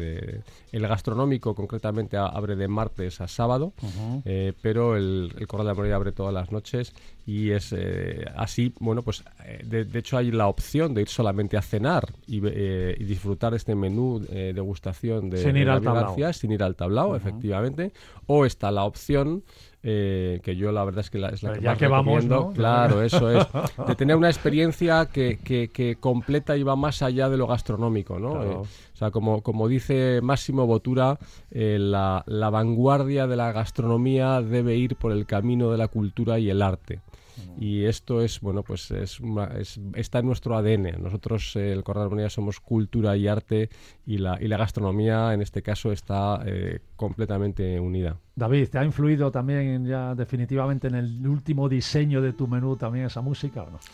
El gastronómico concretamente abre de martes a sábado, pero el Corral de la Morería abre todas las noches y es así. Bueno, pues de hecho hay la opción de ir solamente a cenar y disfrutar este menú degustación de Sin ir al David tablao. García, sin ir al tablao, efectivamente. O está la opción que yo la verdad es que es la Pero que ya más que vamos, recomiendo. ¿no? Claro, eso es, de tener una experiencia que completa y va más allá de lo gastronómico, ¿no? Claro. O sea, como dice Máximo Bottura, la vanguardia de la gastronomía debe ir por el camino de la cultura y el arte. Y esto es, bueno, pues está en nuestro ADN. Nosotros, el Corral de la Morería, somos cultura y arte, y la gastronomía, en este caso, está completamente unida. David, ¿te ha influido también ya definitivamente en el último diseño de tu menú también esa música o no?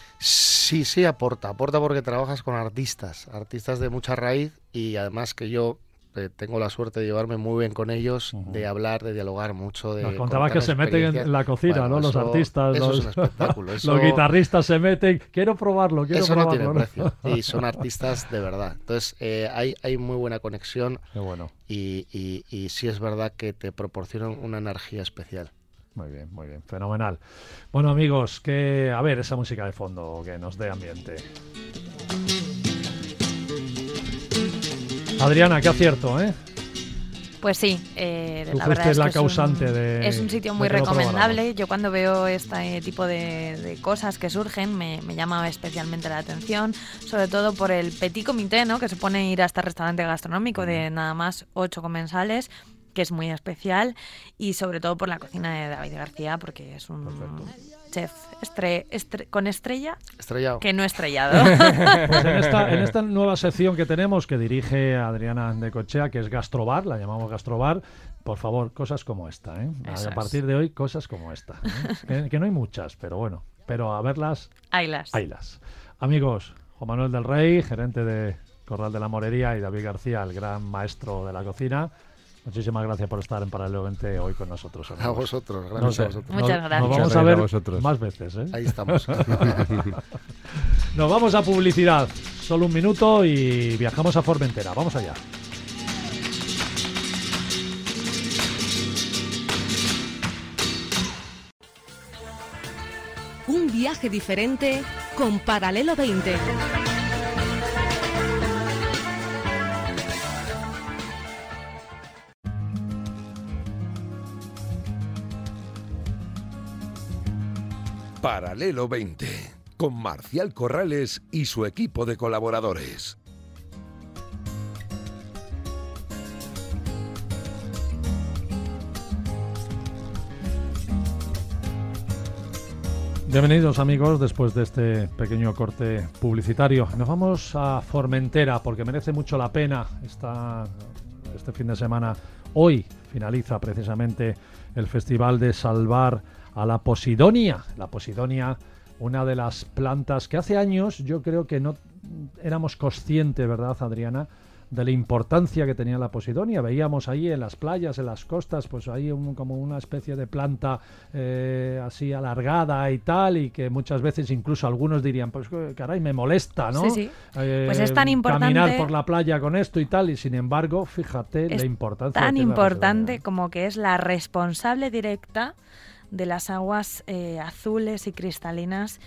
Sí, aporta porque trabajas con artistas de mucha raíz, y además que yo tengo la suerte de llevarme muy bien con ellos, de hablar, de dialogar mucho. Nos contabas que se meten en la cocina, bueno, ¿no? Los artistas, eso es un espectáculo. los guitarristas se meten, quiero probarlo. Eso no tiene precio, y son artistas de verdad. Entonces hay muy buena conexión. Qué bueno. Y sí es verdad que te proporcionan una energía especial. Muy bien, fenomenal. Bueno, amigos, a ver esa música de fondo que nos dé ambiente. Adriana, qué acierto, ¿eh? Pues sí, Tú la fuiste verdad es la que causante es un sitio de muy que lo recomendable. probáramos. Yo cuando veo este tipo de cosas que surgen me llama especialmente la atención, sobre todo por el petit comité, ¿no? Que supone ir a este restaurante gastronómico de nada más 8 comensales, que es muy especial, y sobre todo por la cocina de David García, porque es un chef con estrella Estrellado. que no estrellado. Pues en esta nueva sección que tenemos, que dirige Adriana de Cochea, que es Gastrobar, la llamamos Gastrobar, por favor, cosas como esta, ¿eh? Eso A partir de hoy, cosas como esta, ¿eh? que no hay muchas, pero bueno, pero a verlas, Haylas. haylas. Amigos, Juan Manuel del Rey, gerente de Corral de la Morería, y David García, el gran maestro de la cocina, muchísimas gracias por estar en Paralelo 20 hoy con nosotros, amigos. A vosotros, gracias a vosotros. Muchas gracias. Nos vamos Muchas a ver gracias a vosotros. más veces, ¿eh? Ahí estamos. Nos vamos a publicidad, solo un minuto y viajamos a Formentera. Vamos allá. Un viaje diferente con Paralelo 20. Paralelo 20, con Marcial Corrales y su equipo de colaboradores. Bienvenidos, amigos, después de este pequeño corte publicitario. Nos vamos a Formentera porque merece mucho la pena este fin de semana. Hoy finaliza precisamente el Festival de Salvar a la Posidonia. La Posidonia, una de las plantas que hace años yo creo que no éramos conscientes, ¿verdad, Adriana?, de la importancia que tenía la posidonia. Veíamos ahí en las playas, en las costas, pues ahí como una especie de planta así alargada y tal, y que muchas veces incluso algunos dirían, pues caray, me molesta, ¿no? Sí, sí. Pues es tan importante caminar por la playa con esto y tal, y sin embargo, fíjate la importancia. Tan que tiene la importante posidonia. como que es la responsable directa de las aguas azules y cristalinas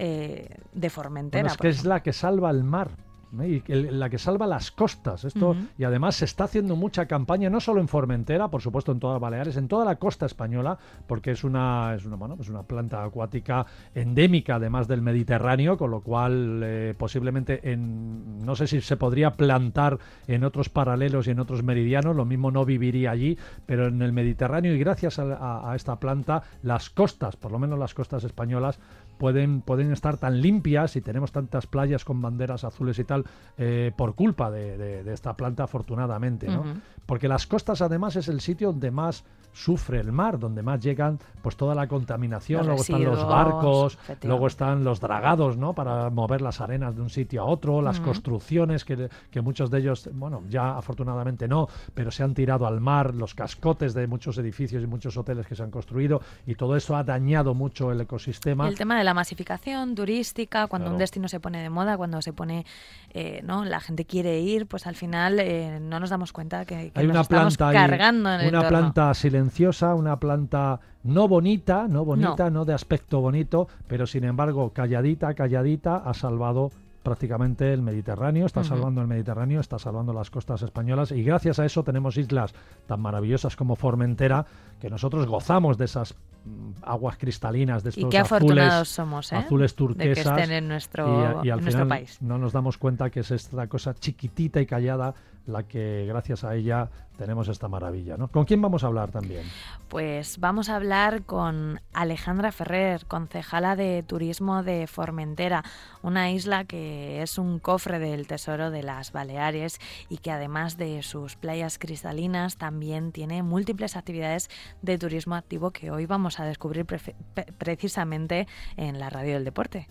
de Formentera. Bueno, es que es la que salva el mar. Y la que salva las costas. Esto, y además se está haciendo mucha campaña, no solo en Formentera, por supuesto en todas Baleares, en toda la costa española, porque es una planta acuática endémica, además del Mediterráneo, con lo cual posiblemente no sé si se podría plantar en otros paralelos y en otros meridianos, lo mismo no viviría allí, pero en el Mediterráneo, y gracias a esta planta, las costas, por lo menos las costas españolas, pueden estar tan limpias y tenemos tantas playas con banderas azules y tal, por culpa de esta planta, afortunadamente, ¿no? Porque las costas además es el sitio donde más sufre el mar, donde más llegan pues toda la contaminación, luego están los barcos, luego están los dragados, ¿no?, para mover las arenas de un sitio a otro, las construcciones que muchos de ellos, bueno, ya afortunadamente no, pero se han tirado al mar, los cascotes de muchos edificios y muchos hoteles que se han construido, y todo eso ha dañado mucho el ecosistema. El tema de la masificación turística, cuando Claro. un destino se pone de moda, cuando se pone, ¿no?, la gente quiere ir, pues al final no nos damos cuenta que Hay nos una estamos planta cargando en el una entorno. planta silenciosa, una planta no bonita, no de aspecto bonito, pero sin embargo calladita ha salvado prácticamente el Mediterráneo, está salvando el Mediterráneo, está salvando las costas españolas, y gracias a eso tenemos islas tan maravillosas como Formentera, que nosotros gozamos de esas aguas cristalinas, de estos Y qué afortunados somos, azules turquesas, de que estén en nuestro, y al en nuestro final país. no nos damos cuenta que es esta cosa chiquitita y callada la que gracias a ella tenemos esta maravilla, ¿no? ¿Con quién vamos a hablar también? Pues vamos a hablar con Alejandra Ferrer, concejala de Turismo de Formentera, una isla que es un cofre del tesoro de las Baleares y que además de sus playas cristalinas también tiene múltiples actividades de turismo activo que hoy vamos a descubrir precisamente en la Radio del Deporte.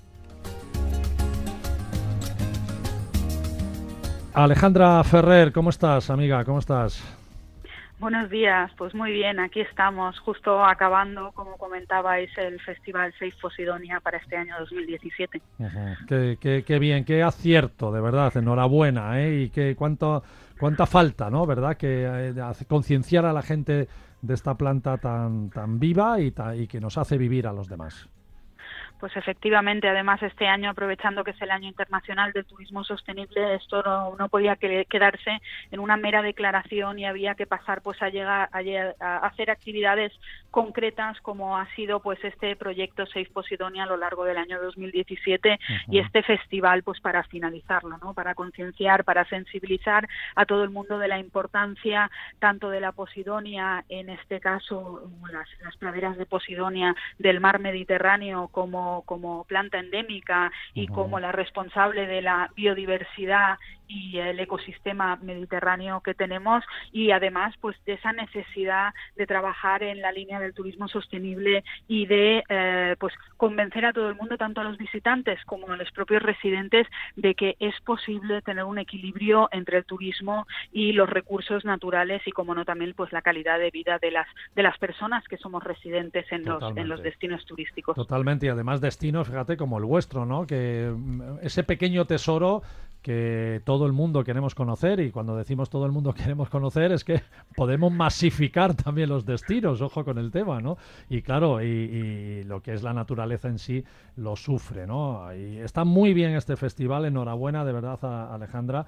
Alejandra Ferrer, ¿cómo estás, amiga? ¿Cómo estás? Buenos días, pues muy bien, aquí estamos, justo acabando, como comentabais, el Festival Safe Posidonia para este año 2017. Qué bien, qué acierto, de verdad, enhorabuena, ¿eh? Y cuánta falta, ¿no? ¿Verdad? Que concienciar a la gente de esta planta tan viva y que nos hace vivir a los demás. Pues efectivamente, además este año, aprovechando que es el Año Internacional del Turismo Sostenible, esto no podía quedarse en una mera declaración y había que pasar pues a hacer actividades concretas, como ha sido pues este proyecto Safe Posidonia a lo largo del año 2017 y este festival pues para finalizarlo, ¿no? Para concienciar, para sensibilizar a todo el mundo de la importancia tanto de la Posidonia, en este caso las praderas de Posidonia del mar Mediterráneo como planta endémica y como la responsable de la biodiversidad y el ecosistema mediterráneo que tenemos, y además pues de esa necesidad de trabajar en la línea del turismo sostenible y de pues convencer a todo el mundo, tanto a los visitantes como a los propios residentes, de que es posible tener un equilibrio entre el turismo y los recursos naturales y, como no, también pues la calidad de vida de las personas que somos residentes en los destinos turísticos. Totalmente, y además destinos, fíjate, como el vuestro, ¿no? Que ese pequeño tesoro que todo el mundo queremos conocer, y cuando decimos todo el mundo queremos conocer es que podemos masificar también los destinos, ojo con el tema, ¿no? Y claro, y lo que es la naturaleza en sí lo sufre, ¿no? Y está muy bien este festival, enhorabuena de verdad a Alejandra,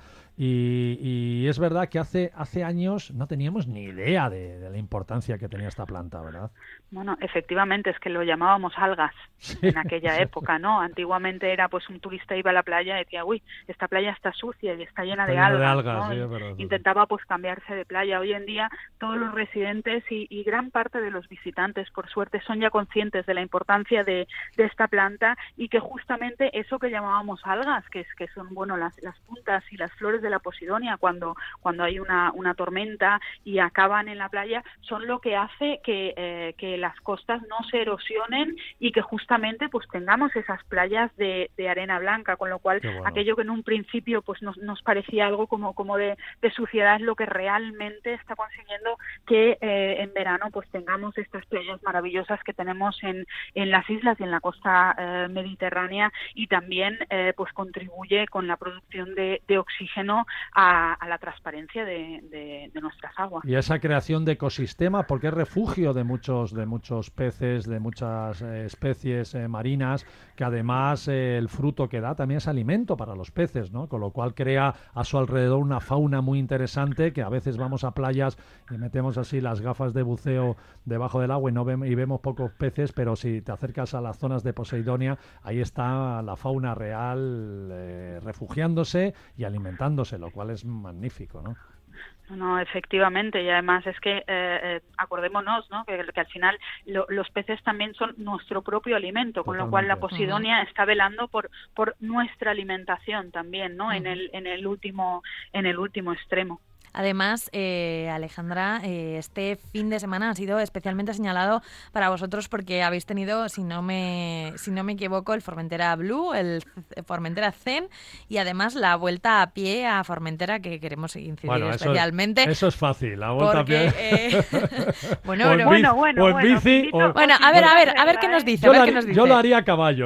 y es verdad que hace años no teníamos ni idea de la importancia que tenía esta planta, ¿verdad? Bueno, efectivamente, es que lo llamábamos algas en aquella época, ¿no? Antiguamente era pues un turista iba a la playa y decía, uy, esta playa está sucia y está llena de algas, ¿no? Sí, es verdad, intentaba pues cambiarse de playa. Hoy en día todos los residentes y gran parte de los visitantes, por suerte, son ya conscientes de la importancia de esta planta, y que justamente eso que llamábamos algas, que son bueno las puntas y las flores de la Posidonia cuando hay una tormenta y acaban en la playa, son lo que hace que las costas no se erosionen y que justamente pues tengamos esas playas de arena blanca, con lo cual aquello que en un principio principio pues nos parecía algo como de suciedad, es lo que realmente está consiguiendo que en verano pues tengamos estas playas maravillosas que tenemos en las islas y en la costa mediterránea, y también pues contribuye con la producción de oxígeno a la transparencia de nuestras aguas. Y esa creación de ecosistemas, porque es refugio de muchos peces, de muchas especies marinas, que además el fruto que da también es alimento para los peces, ¿no? Con lo cual crea a su alrededor una fauna muy interesante, que a veces vamos a playas y metemos así las gafas de buceo debajo del agua y vemos pocos peces, pero si te acercas a las zonas de Poseidonia, ahí está la fauna real refugiándose y alimentándose, lo cual es magnífico, ¿no? No, efectivamente, y además es que acordémonos, ¿no?, que al final los peces también son nuestro propio alimento, con lo cual la Posidonia está velando por nuestra alimentación también, ¿no?, en el último extremo. Además, Alejandra, este fin de semana ha sido especialmente señalado para vosotros porque habéis tenido, si no me equivoco, el Formentera Blue, el Formentera Zen y además la vuelta a pie a Formentera, que queremos incidir especialmente. Eso es fácil, la vuelta porque, a pie. Bueno, o en bici. Bueno, a ver qué nos dice. Yo lo haría a caballo.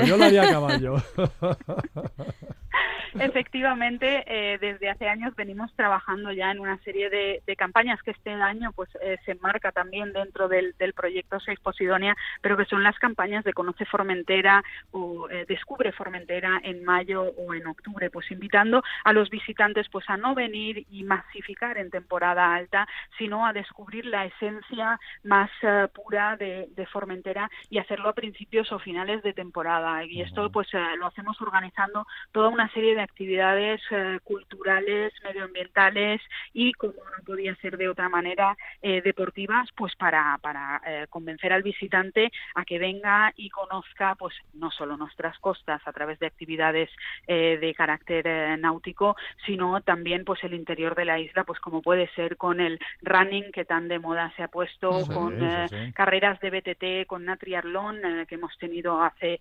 Efectivamente, desde hace años venimos trabajando ya en una serie de campañas que este año pues se enmarca también dentro del proyecto 6 Posidonia, pero que son las campañas de Conoce Formentera o Descubre Formentera en mayo o en octubre, pues invitando a los visitantes pues a no venir y masificar en temporada alta, sino a descubrir la esencia más pura de Formentera y hacerlo a principios o finales de temporada. Y esto pues lo hacemos organizando toda una serie de actividades culturales, medioambientales y, como no podía ser de otra manera, deportivas, pues para convencer al visitante a que venga y conozca pues no solo nuestras costas a través de actividades de carácter náutico, sino también pues el interior de la isla, pues como puede ser con el running que tan de moda se ha puesto, con carreras de BTT, con Natriatlón que hemos tenido hace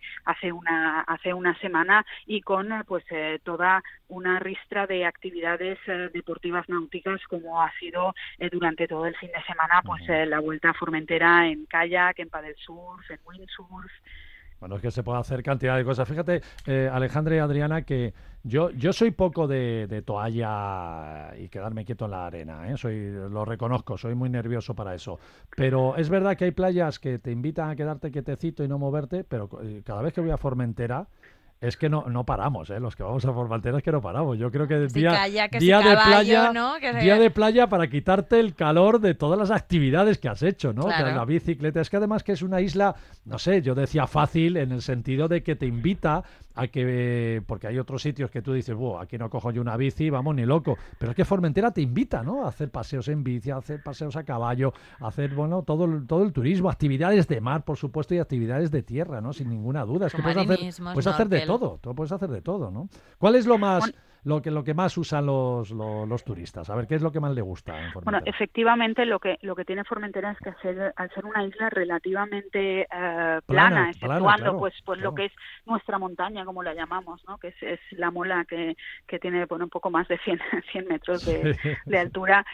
una semana, y con pues toda una ristra de actividades deportivas náuticas, como ha sido durante todo el fin de semana pues la Vuelta a Formentera en kayak, en paddle surf, en windsurf. Bueno, es que se puede hacer cantidad de cosas. Fíjate, Alejandra y Adriana, que yo soy poco de toalla y quedarme quieto en la arena, ¿eh? Lo reconozco, soy muy nervioso para eso. Pero es verdad que hay playas que te invitan a quedarte quietecito y no moverte, pero cada vez que voy a Formentera es que no paramos, ¿eh? Los que vamos a Formentera es que no paramos. Yo creo que día de playa para quitarte el calor de todas las actividades que has hecho, ¿no? Claro. La bicicleta, es que además que es una isla, no sé, yo decía fácil en el sentido de que te invita a que, porque hay otros sitios que tú dices, aquí no cojo yo una bici, vamos, ni loco, pero es que Formentera te invita, ¿no? A hacer paseos en bici, a hacer paseos a caballo, a hacer, todo el turismo, actividades de mar, por supuesto, y actividades de tierra, ¿no? Sin ninguna duda. Es que puedes hacer de todo, tú puedes hacer de todo, ¿no? ¿Cuál es lo que más usan los turistas? A ver, ¿qué es lo que más le gusta en Formentera? Bueno, efectivamente lo que tiene Formentera es que al ser una isla relativamente plana, exceptuando pues lo que es nuestra montaña, como la llamamos, ¿no? Que es la Mola, que tiene un poco más de 100 metros de altura,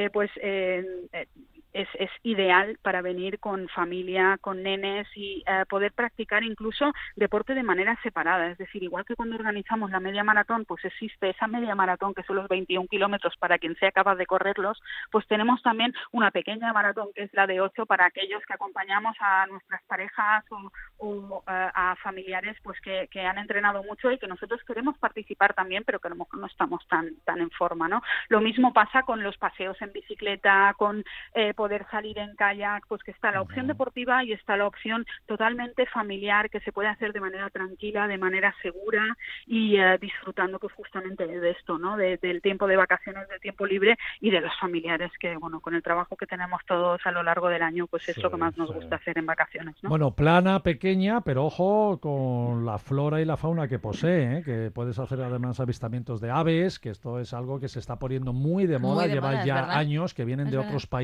es ideal para venir con familia, con nenes y poder practicar incluso deporte de manera separada. Es decir, igual que cuando organizamos la media maratón, pues existe esa media maratón que son los 21 kilómetros para quien sea capaz de correrlos, pues tenemos también una pequeña maratón que es la de 8 para aquellos que acompañamos a nuestras parejas o a familiares pues que han entrenado mucho y que nosotros queremos participar también, pero que a lo mejor no estamos tan en forma, ¿no? Lo mismo pasa con los paseos en bicicleta, con poder salir en kayak, pues que está la opción deportiva y está la opción totalmente familiar que se puede hacer de manera tranquila, de manera segura y disfrutando pues justamente de esto, ¿no? Del tiempo de vacaciones, del tiempo libre y de los familiares que, bueno, con el trabajo que tenemos todos a lo largo del año, pues es lo que más nos gusta hacer en vacaciones, ¿no? Bueno, plana, pequeña, pero ojo con la flora y la fauna que posee, ¿eh? Que puedes hacer además avistamientos de aves, que esto es algo que se está poniendo muy de moda, lleva ya años, que vienen de otros países, pero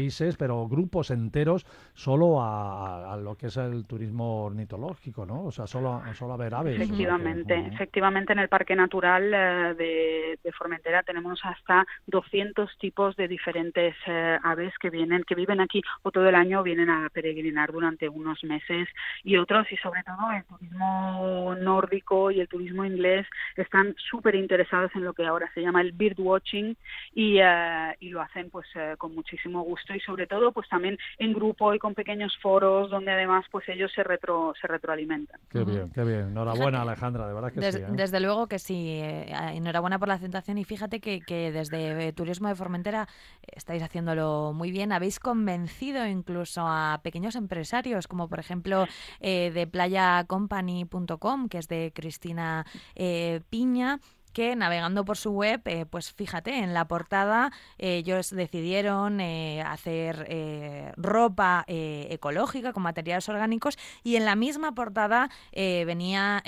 pero grupos enteros solo a lo que es el turismo ornitológico, ¿no? O sea, solo a ver aves. Efectivamente, en el Parque Natural de Formentera tenemos hasta 200 tipos de diferentes aves que viven aquí o todo el año vienen a peregrinar durante unos meses, y otros, y sobre todo el turismo nórdico y el turismo inglés están súper interesados en lo que ahora se llama el birdwatching, y lo hacen pues con muchísimo gusto, y sobre todo pues también en grupo y con pequeños foros donde además pues ellos se retroalimentan. Qué bien, qué bien. Enhorabuena, Alejandra, de verdad que sí. Desde luego que sí. Enhorabuena por la presentación, y fíjate que desde Turismo de Formentera estáis haciéndolo muy bien. Habéis convencido incluso a pequeños empresarios, como por ejemplo de playacompany.com, que es de Cristina Piña, que navegando por su web, pues fíjate, en la portada ellos decidieron hacer ropa ecológica con materiales orgánicos, y en la misma portada venía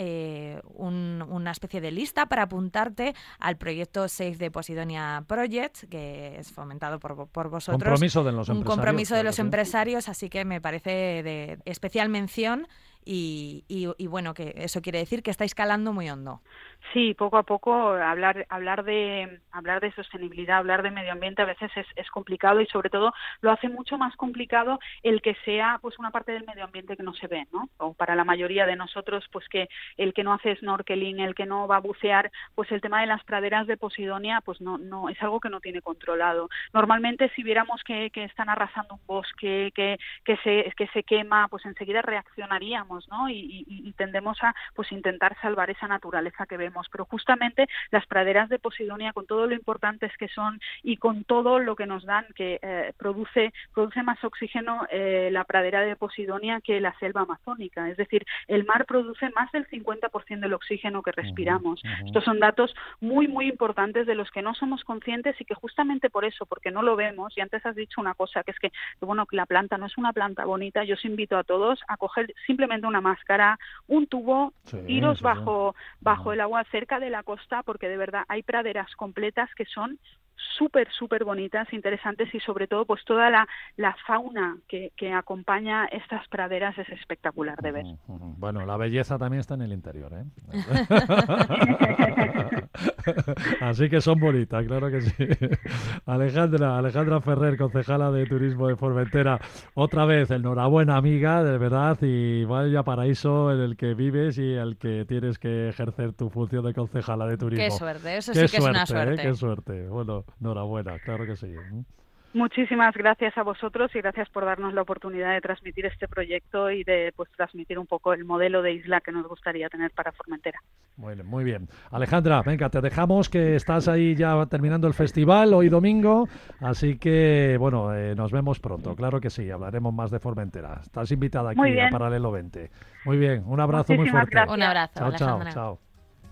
una especie de lista para apuntarte al proyecto Save the Posidonia Project, que es fomentado por vosotros. Compromiso de los empresarios. Un compromiso de los empresarios, así que me parece de especial mención. Y bueno, que eso quiere decir que estáis calando muy hondo. Sí, poco a poco hablar de sostenibilidad, hablar de medio ambiente a veces es complicado, y sobre todo lo hace mucho más complicado el que sea pues una parte del medio ambiente que no se ve, ¿no? O para la mayoría de nosotros, pues que el que no hace snorkeling, el que no va a bucear, pues el tema de las praderas de Posidonia pues no es algo que no tiene controlado. Normalmente si viéramos que están arrasando un bosque, que se quema, pues enseguida reaccionaríamos, ¿no? Y tendemos a pues intentar salvar esa naturaleza que vemos, pero justamente las praderas de Posidonia, con todo lo importantes que son y con todo lo que nos dan, que produce más oxígeno la pradera de Posidonia que la selva amazónica, es decir, el mar produce más del 50% del oxígeno que respiramos. Estos son datos muy, muy importantes de los que no somos conscientes, y que justamente por eso, porque no lo vemos, y antes has dicho una cosa, que es que bueno, que la planta no es una planta bonita. Yo os invito a todos a coger simplemente una máscara, un tubo, iros bajo el agua cerca de la costa, porque de verdad hay praderas completas que son súper bonitas, interesantes, y sobre todo pues toda la fauna que acompaña estas praderas es espectacular de ver. Bueno, la belleza también está en el interior, ¿eh? Así que son bonitas, claro que sí. Alejandra Ferrer, concejala de Turismo de Formentera, otra vez enhorabuena, amiga, de verdad, y vaya paraíso en el que vives y el que tienes que ejercer tu función de concejala de turismo. Qué suerte, eso sí que es una suerte. Qué suerte. Bueno, enhorabuena, claro que sí. Muchísimas gracias a vosotros, y gracias por darnos la oportunidad de transmitir este proyecto y de pues transmitir un poco el modelo de isla que nos gustaría tener para Formentera. Muy bien. Alejandra, venga, te dejamos, que estás ahí ya terminando el festival hoy domingo, así que bueno, nos vemos pronto, claro que sí, hablaremos más de Formentera. Estás invitada aquí a Paralelo 20. Muy bien, un abrazo muy fuerte. Gracias. Un abrazo, Alejandra. Chao.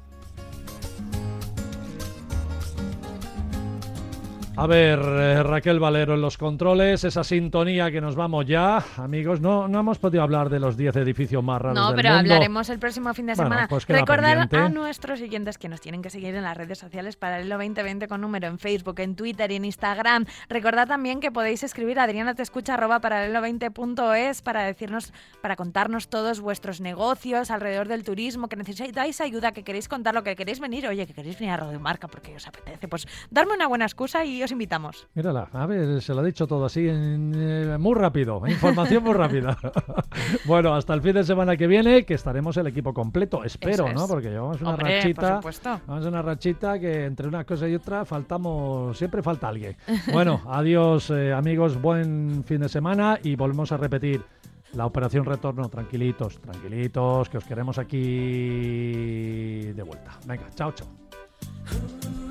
A ver, Raquel Valero en los controles, esa sintonía que nos vamos ya, amigos. No hemos podido hablar de los 10 edificios más raros del mundo. No, pero hablaremos el próximo fin de semana. Pues recordar a nuestros siguientes que nos tienen que seguir en las redes sociales Paralelo 2020 con número, en Facebook, en Twitter y en Instagram. Recordad también que podéis escribir a adrianatescucha@paralelo20.es para contarnos todos vuestros negocios alrededor del turismo, que necesitáis ayuda, que queréis contar lo que queréis venir. Oye, que queréis venir a Radio Marca porque os apetece. Pues darme una buena excusa y os invitamos. Mírala, a ver, se lo ha dicho todo así, muy rápido, información muy rápida. Bueno, hasta el fin de semana que viene, que estaremos el equipo completo, espero, ¿no? Porque llevamos una rachita, vamos a una rachita que entre una cosa y otra siempre falta alguien. Bueno, adiós amigos, buen fin de semana, y volvemos a repetir la operación retorno. Tranquilitos, que os queremos aquí de vuelta. Venga, chao.